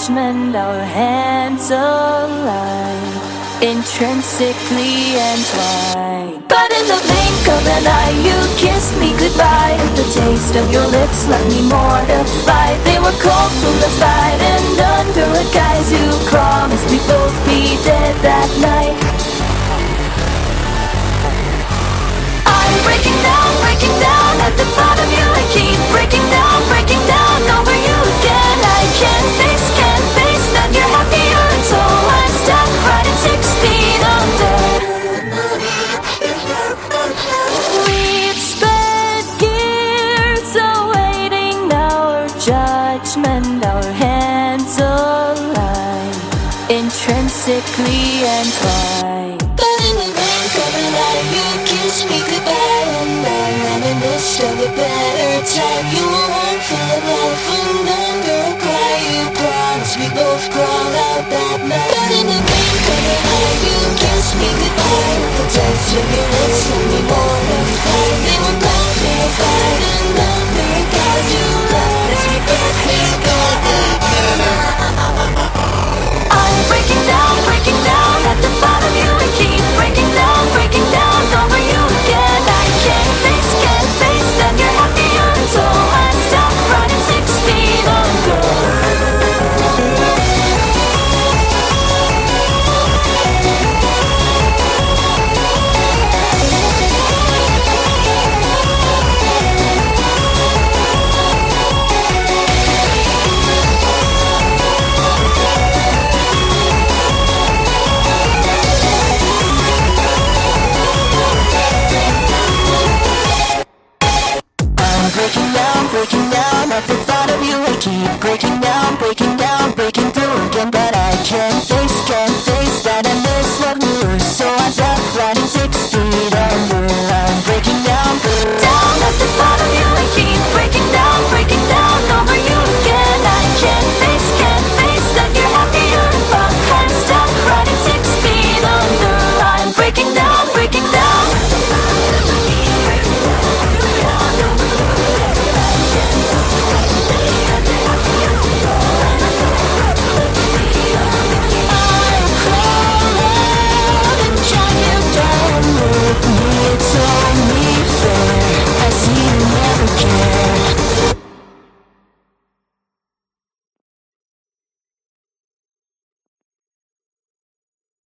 judgment, our hands align, intrinsically entwined. But in the blink of an eye, you kissed me goodbye, and the taste of your lips left me mortified. They were cold from the fight, and under a guise you promised we'd both be dead that night. I'm breaking down at the thought of you. I keep breaking down over you again. I can't face that you're happier, and so I'm stuck riding 6 feet under. We've sped years awaiting our judgment, our hands align, intrinsically entwined. But in the blink of an eye, you kiss me goodbye, and I'm in the midst of a better time. You were one full of love, and under a cry, you promised we both crawl out that night. But in the blink of an eye, you kiss me goodbye, and the taste of your lips left me more